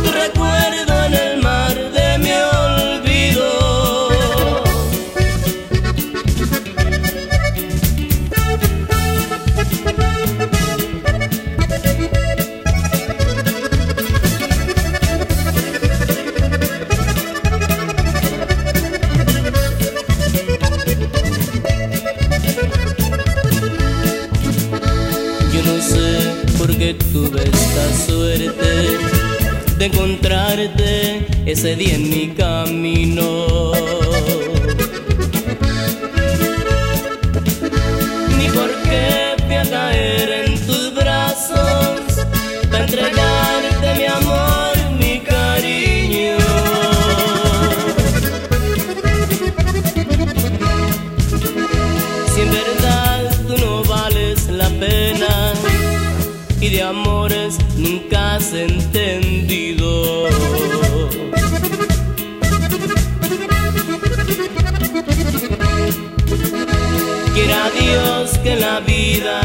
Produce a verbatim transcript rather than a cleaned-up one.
tu recuerdo en el mar de mi olvido. Yo no sé por qué tuve esta suerte de encontrarte ese día en mi camino, ni por qué fui a caer en tus brazos para entregarte mi amor, mi cariño. Si en verdad tú no vales la pena y de amores nunca has entendido, quiera Dios que en la vida